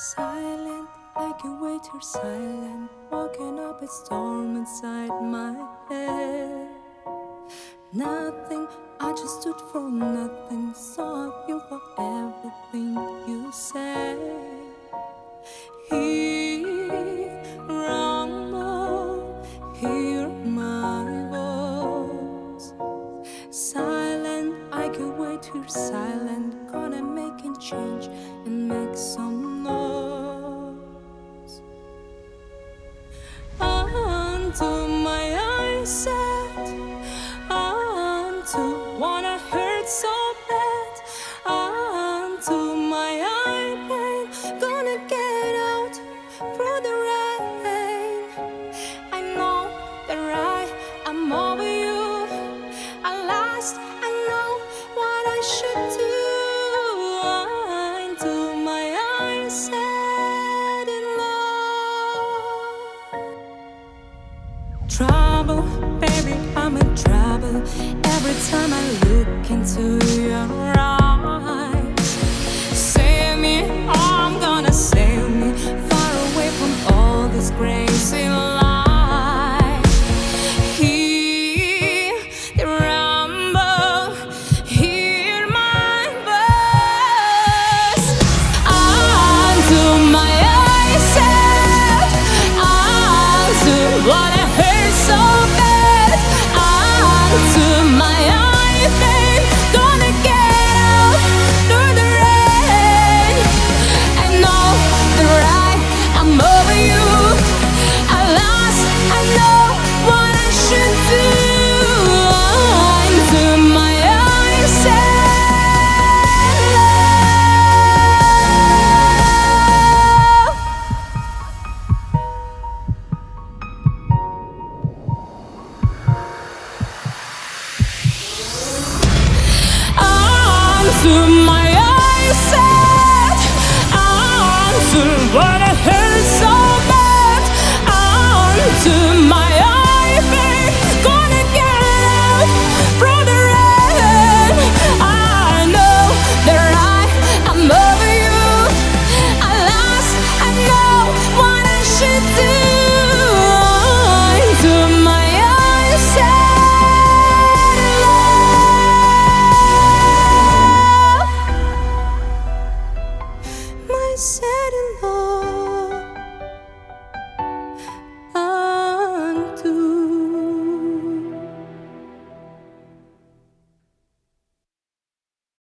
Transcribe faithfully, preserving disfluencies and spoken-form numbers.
Silent, I can wait here silent, walking up a storm inside my head. Nothing, I just stood for nothing, so I feel for everything you say. Hear, rumble, hear my voice. Silent, I can wait here silent, gonna make a change and make some noise. Unto my eyes set, unto wanna hurt so bad, unto my eye pain, gonna get out through the rain. I know that I am over you. At last I know what I should do. Into my eyes set in love. Trouble, baby, I'm in trouble. Every time I look into your eyes, save me, oh, I'm gonna save me, far away from all this crazy life. Hear the rumble, hear my voice. Unto my eyes set, unto what I heard so bad, unto my eye pain, gonna get out through the rain. I know that I am over you. At last I know what I should do. Into my eyes set love. Onto my